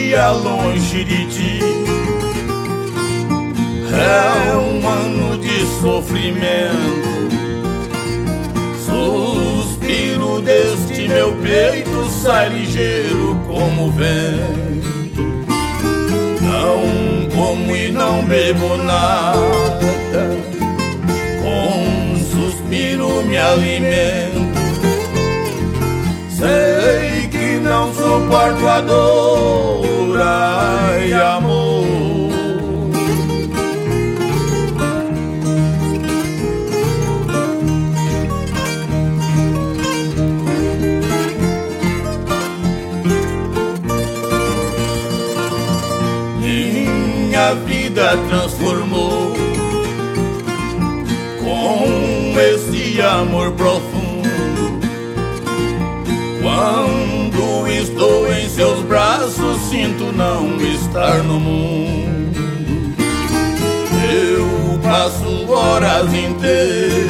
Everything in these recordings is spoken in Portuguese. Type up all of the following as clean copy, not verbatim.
dia longe de ti. É um ano de sofrimento. Suspiro deste meu peito, sai ligeiro como o vento. Não como e não bebo nada, com um suspiro me alimento. Sei que não suporto a dor, ai amor. Minha vida transformou com esse amor profundo. Quando estou em seus braços, sinto não estar no mundo. Eu passo horas inteiras,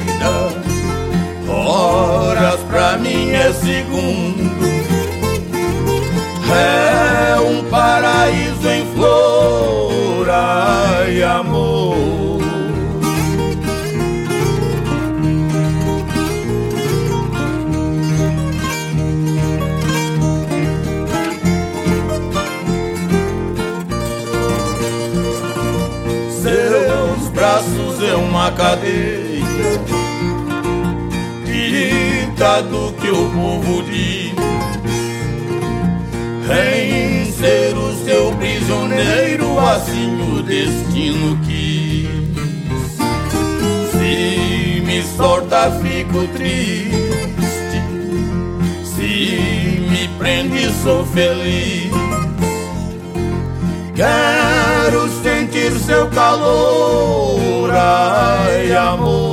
horas pra mim é segundo. É um paraíso em flor, ai amor. Seus braços é uma cadeia, ditado que o povo diz. Em ser o seu prisioneiro, assim o destino quis. Se me solta, fico triste. Se me prende, sou feliz. Quero sentir seu calor, ai amor.